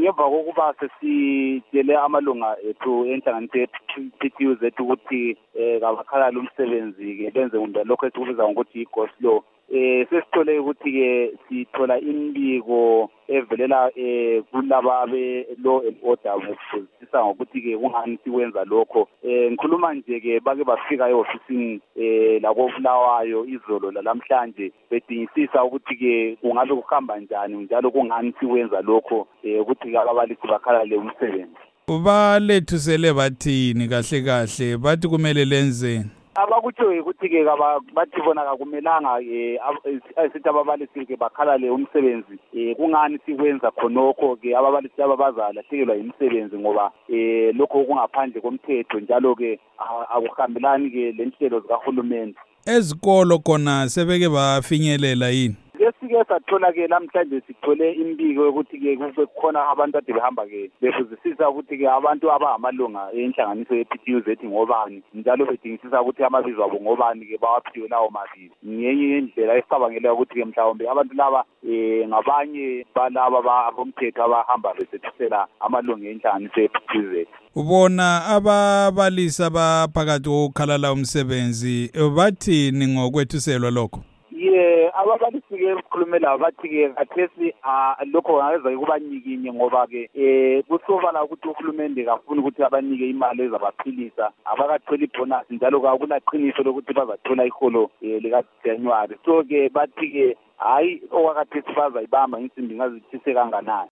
ngemva kokuba sesitshele amalunga ethu enhlanganiso ye-PTUZ ukuthi kabakhalala umsebenzi-ke benze kumbe lokho esikubiza ngokuthi i-go slow. Sesithole ukuthi-ke sithola imbiko evelela kulaba be-law and order ngokufundisa ngokuthi-ke kungani sikwenza lokho. Ngikhuluma nje-ke bake bafika e-ofisini lakobulawayo izolo lalamhlanje bedingisisa ukuthi-ke kungabe kuhamba njani njalo kungani sikwenza lokho ukuthi-ke ababalisi bakhalale umsebenzi. Balethusele bathini kahle kahle bathi kumele lenzeni? Abakutshoyo ukuthi-ke bathi bona kakumelanga sithi ababalisi-ke bakhalale umsebenzi kungani sikwenza khonokho-ke ababalisi abazalahlekelwa imisebenzi ngoba lokho kungaphandle komthetho njalo-ke akuhambelani-ke lenhlelo zikahulumeni. Ezikolo khona sebeke bafinyelela yini? Sike sathola-ke namhlanje sithole imbiko yokuthi-ke kube khona abantu ade behamba-ke befuzisisa ukuthi-ke abantu abangamalunga enhlanganiso ye-PTUZ ngobani njalo bedingisisa ukuthi amabizo abo ngobani-ke bawaphiwe lawo mabizo. Ngenye yendlela esicabangela ukuthi-ke mhlawumbe abantu laba ngabanye balaba abomthetho abahamba besethusela amalunga enhlanganiso ye-PTUZ. Ubona ababalisi abaphakathi kokukhalala umsebenzi bathini ngokwethuselwa lokho? Ababalisi-ke esikhulumela bathi-ke khathesi lokho ngakeza kubanyikinye ngoba-ke kusobala ukuthi uhulumende kafuni ukuthi abanike imali ezabaphilisa abakatholi ibhonasi njalo kakunaqiniso lokuthi bazathola iholo lika-January. So-ke bathi-ke hayi okwakhathesi bazayibamba insimbi ngazithise kanganani.